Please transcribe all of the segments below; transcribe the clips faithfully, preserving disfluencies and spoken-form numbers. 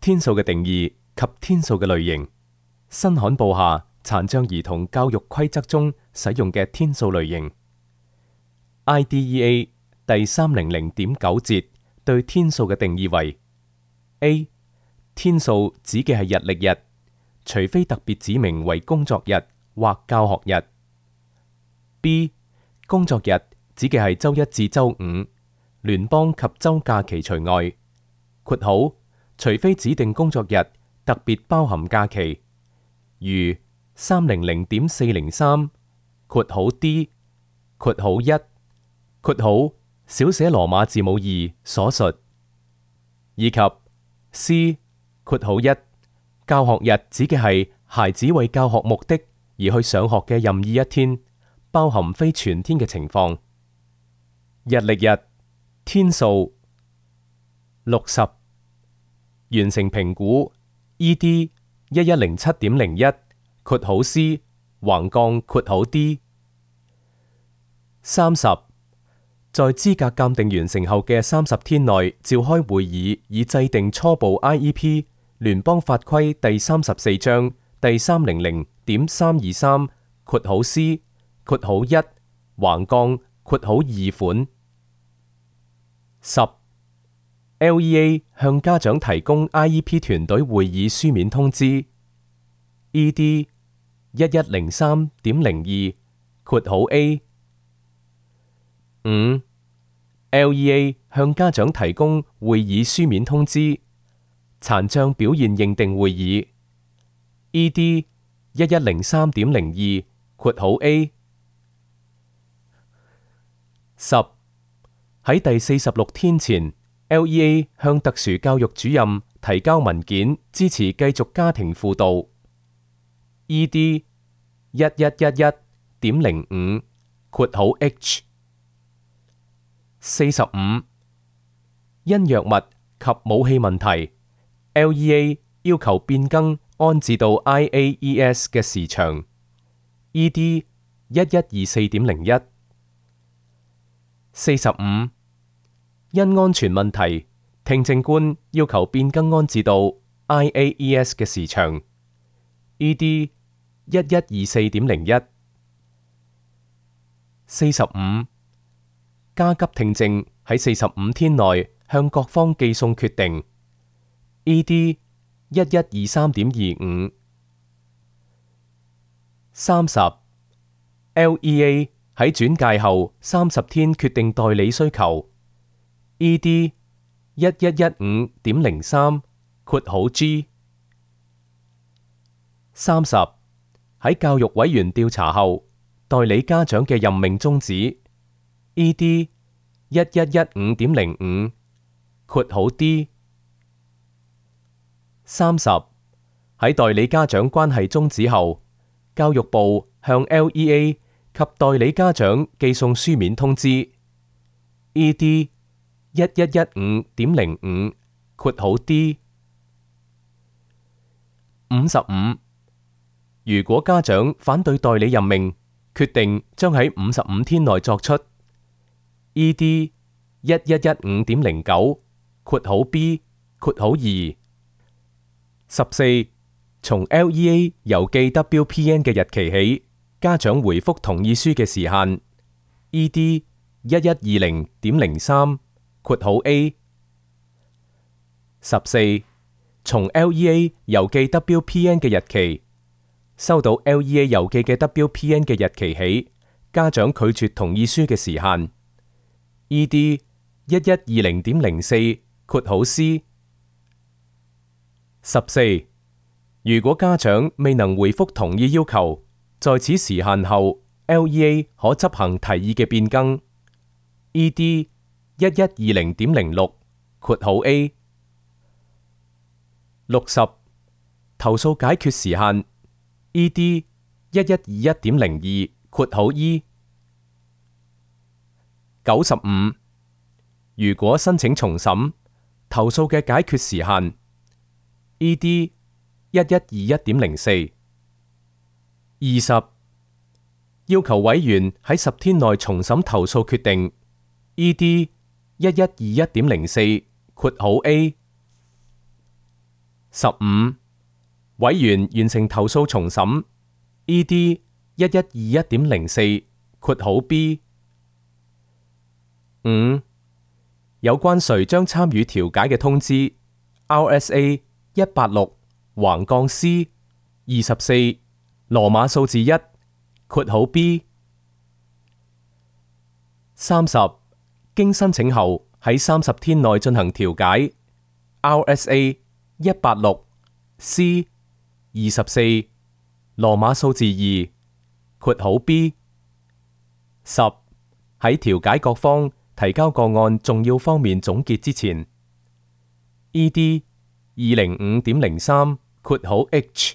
天數嘅定義及天數嘅類型，新罕布下殘障兒童教育規則中使用嘅天數類型。I D E A 第三百點九節對天數嘅定義為 A. 天數指嘅係日曆日，除非特別指明為工作日或教學日。B. 工作日指嘅係周一至周五，聯邦及州假期除外。括號除非指定工作日特別包含假期，如三百點四零三括號 D 括號一括號小寫羅馬字母二所述，以及 C 括號一教學日指嘅係孩子為教學目的而去上學嘅任意一天，包含非全天嘅情況。日曆日天數六十完成評估 E D 一一零七點零一括號 C 橫槓括號 D 三十在資格鑑定完成後嘅三十天內召開會議，以制定初步 I E P 聯邦法規第三十四章第三百點三二三括號 C 括號一橫槓括號二款。十 L E A 向家長提供 I E P 團隊會議書面通知 E D 一一零三點零二括號 A。 五 L E A 向家長提供會議書面通知殘障表現認定會議 E D 一一零三點零二括號 A。 十喺第四十六天前 L E A 向特殊教育主任提交文件支持繼續家庭輔導 E D 一一一一點零五括號 H。 四十五因藥物及武器問題 L E A 要求變更安置到 I A E S 嘅時長 E D 一一二四點零一。四十五因安全問題，聽證官要求變更安置到 I A E S 嘅時長 E D 一一二四點零一。四十五加急聽證喺四十五天內向各方寄送決定 E D 一一二三點二五。三十 L E A 喺轉介後三十天決定代理需求 E D 一一一五點零三括號 G。 三十喺教育委員調查後代理家長嘅任命終止 E D 一一一五點零五括號 D。 三十喺代理家長關係終止後，教育部向 L E A 及代理家長寄送書面通知 E D 一一一五點零五括號 D。 五十五如果家長反對代理任命，決定將喺五十五天內作出 E D 一一一五點零九括號 B 括號二。十四從 L E A 郵寄 W P N 嘅日期起，家長回覆同意書嘅時限 E D 一一二零點零三括號 A。 十四從 L E A 郵寄 W P N 嘅日期，收到 L E A 郵寄嘅 W P N 嘅日期起，家長拒絕同意書嘅時限 E D 一一二零點零四括號 C。 十四如果家長未能回覆同意要求，在此時限後 L E A 可執行提議嘅變更 E D 一一二零點零六括號 A。 六十投訴解決時限 E D 一一二一點零二括號 E。 九十五如果申請重審，投訴嘅解決時限 E D 一一二一點零四。二十要求委員喺十天內重審投訴決定 E D 一一二一點零四括號 A。 十五、委員完成投訴重審 E D 一一二一點零四括號 B。五、有關誰將參與調解嘅通知 R S A 一八六橫槓 C 二十四羅馬數字一括號 B。三十、經申請後喺三十天內進行調解 R S A 一八六 C 二十四羅馬數字二括號 B。十、喺調解各方提交個案重要方面總結之前 E D 二零五點零三括號 H。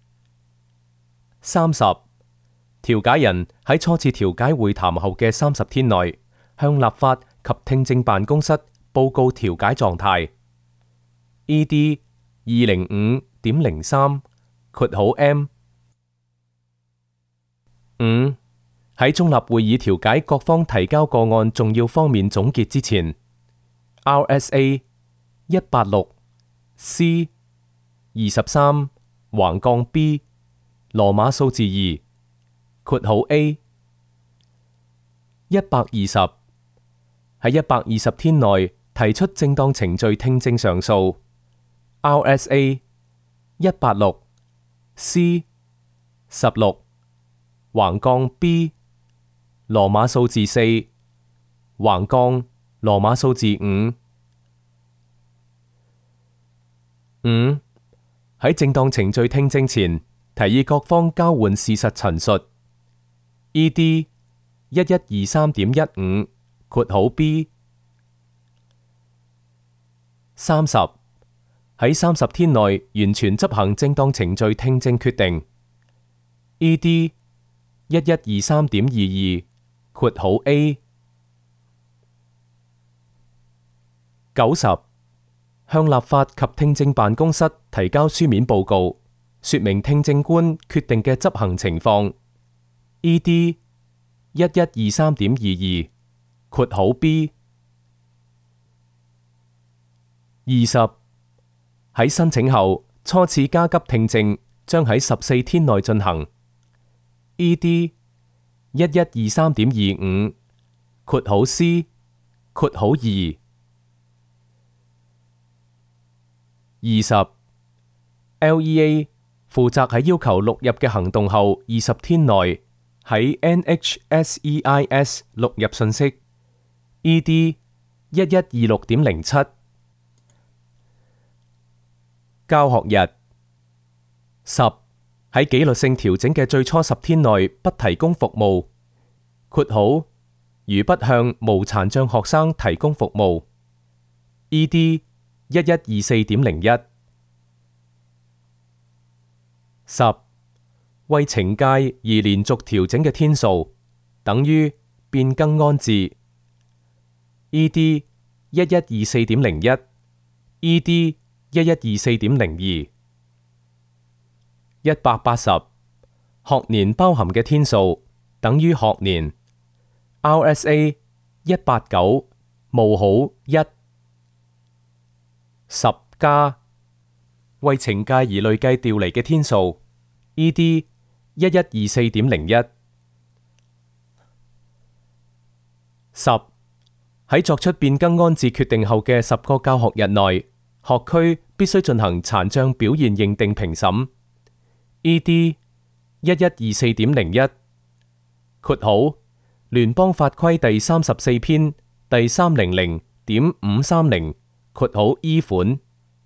三十、調解人喺初次調解會談後嘅三十天內向立法及聽證辦公室報告調解狀態 E D 二零五點零三括號 M。五、喺中立會議調解各方提交個案重要方面總結之前 R S A 一八六 C 二十三橫槓 B 羅馬數字二括號 A。一百二十、喺一百二十天內提出正當程序聽證上訴 R S A 一八六 C 十六橫槓 B 羅馬數字四橫槓羅馬數字五。五、喺正當程序聽證前提議各方交換事實陳述 E D 一一二三點一五括號 B。三十、喺三十天內完全執行正當程序聽證決定 E D 一一二三點二二括號 A。九十、向立法及聽證辦公室提交書面報告，說明聽證官決定嘅執行情況 E D 一一二三點二二括號 B。二十、喺申請後初次加急聽證將喺十四天內進行 E D 一一二三點二五括號 C 括號二。二十、L E A 負責喺要求錄入嘅行動後二十天內喺 N H S E I S 錄入信息 E D 一一二六點零七。教學日。十、喺紀律性調整嘅最初十天內不提供服務括號如不向無殘障學生提供服務 E D 一一二四點零一。十、為懲戒而連續調整嘅天數等於變更安置 E D 一一二四點零一 E D 一一二四點零二。一百八十、學年包含嘅天數等於學年 R S A 一八九冒號一。十加為懲戒而累計調離嘅天數 E D 一一二四點零一。十、喺作出變更安置決定後嘅十個教學日內，學區必須進行殘障表現認定評審 E D 一一二四點零一括號聯邦法規第三十四篇第三零零點五三零括號 E 款。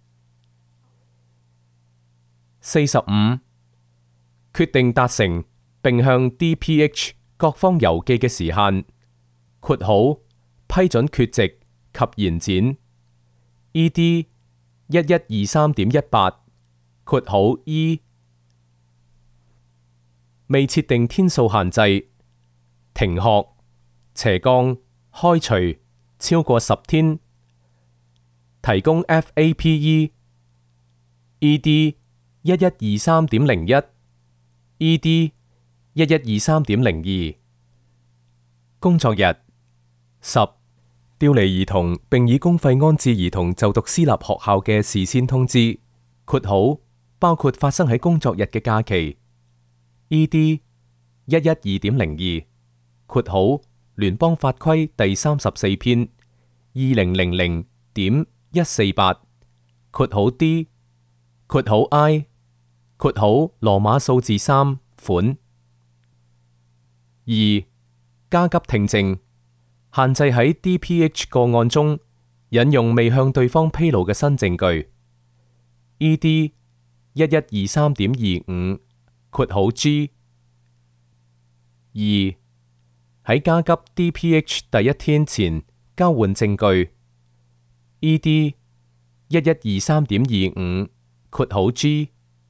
四十五、決定達成並向 D P H 各方郵寄嘅時限括號批准缺席及延展 E D 一一二三點一八括號 E。未設定天數限制，停學、斜槓、開除超過十天，提供 F A P E E D 一一二三點零一 E D 一一二三點零二。工作日。十、調離兒童並以公費安置兒童就讀私立學校嘅事先通知括號包括發生喺工作日嘅假期 E D 一一二點零二括號聯邦法規第三十四篇二零零零點一四八括號 D 括號 I 括號羅馬數字三款。二、加急聽證，限制喺 D P H 個案中引用未向對方披露嘅新證據 E D 一一二三點二五括號 G。二、喺加急 D P H 第一天前交換證據 E D 一一二三點二五括號 G。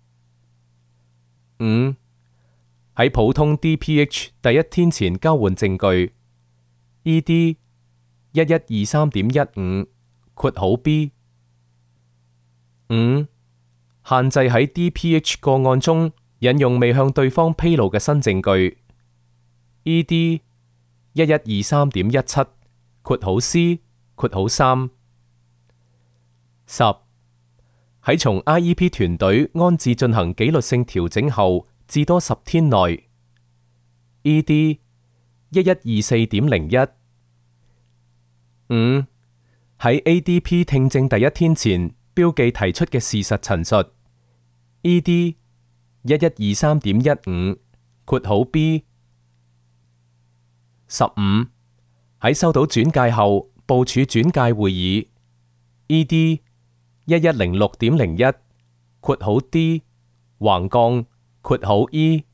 五、喺普通 D P H 第一天前交換證據 E D 一一二三點一五括號 B。五、限制喺 D P H 個案中引用未向對方披露嘅新證據 E D 一一二三點一七括號 C 括號三。十、喺從 I E P 團隊安置進行紀律性調整後至多十天內 E D 一一二四點零一。五、喺 A D P 聽證第一天前標記提出嘅事實陳述 E D 一一二三點一五括號 B。十五、喺收到轉介後部署轉介會議 E D 一一零六點零一括號 D 橫槓括號 E。